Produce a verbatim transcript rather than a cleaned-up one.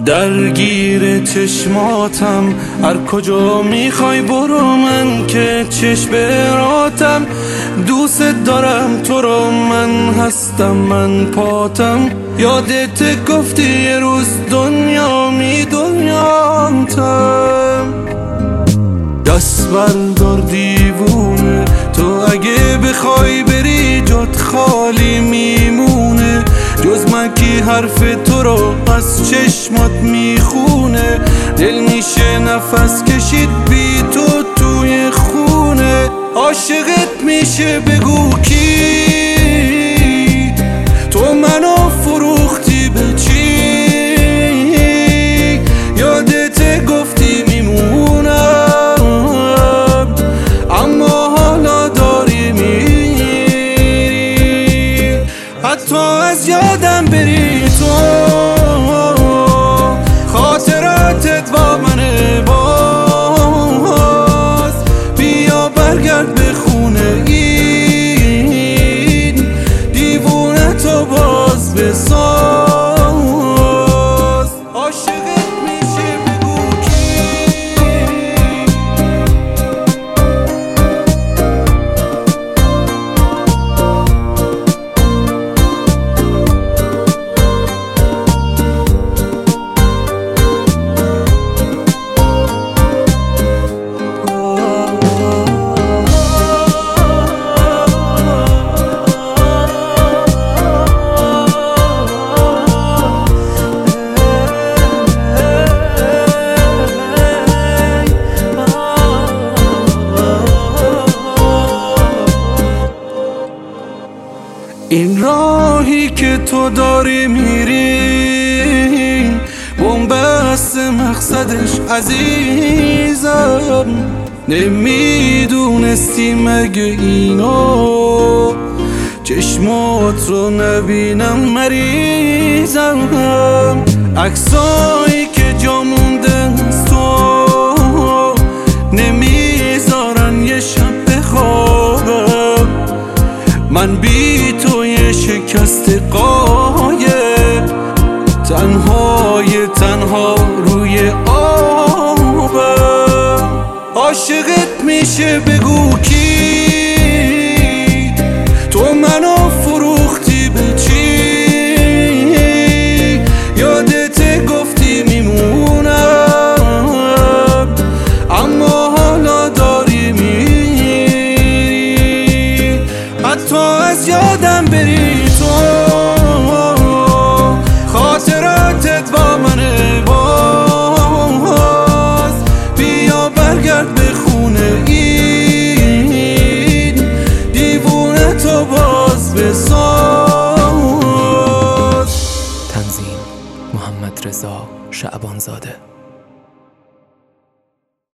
درگیر چشماتم، هر کجا میخوای برو، من که چشم براتم. دوست دارم تو رو، من هستم، من پاتم. یادت گفتی یه روز دنیا می دنیامتم. دست بردار دیوونه، تو اگه بخوای بری جات خالی میمونه. جز من کی حرف تو رو از چشمات میخونه. دل میشه نفس کشید بی تو توی خونه. عاشقت میشه بگو کی، تو منو فروختی به چی؟ یادت گفتی میمونم، اما حالا داری میری. حتی از یادم بری تو، خاطراتت با منه باز. بیا برگرد به خونه، این دیوونه تو باز بساز. عاشقت میشه بگو کی، این راهی که تو داری میری بنبست مقصدش عزیزم. نمیدونستی مگه اینو، چشمات رو نبینم مریضم. عکسایی که جا مونده از تو نمیذارن یه شب بخوابم. من بی تو یه شکست قایب، تنهای تنها روی آبم. عاشقت میشه بگو کی، تو منو فروختی به چی؟ یادت گفتی میمونم، اما حالا داری میری. حتی از یادم بری تو، خاطراتت با منه باز. بیا برگرد به خونه، این دیوونه تو باز بساز. تنظیم محمد رضا شعبانزاده.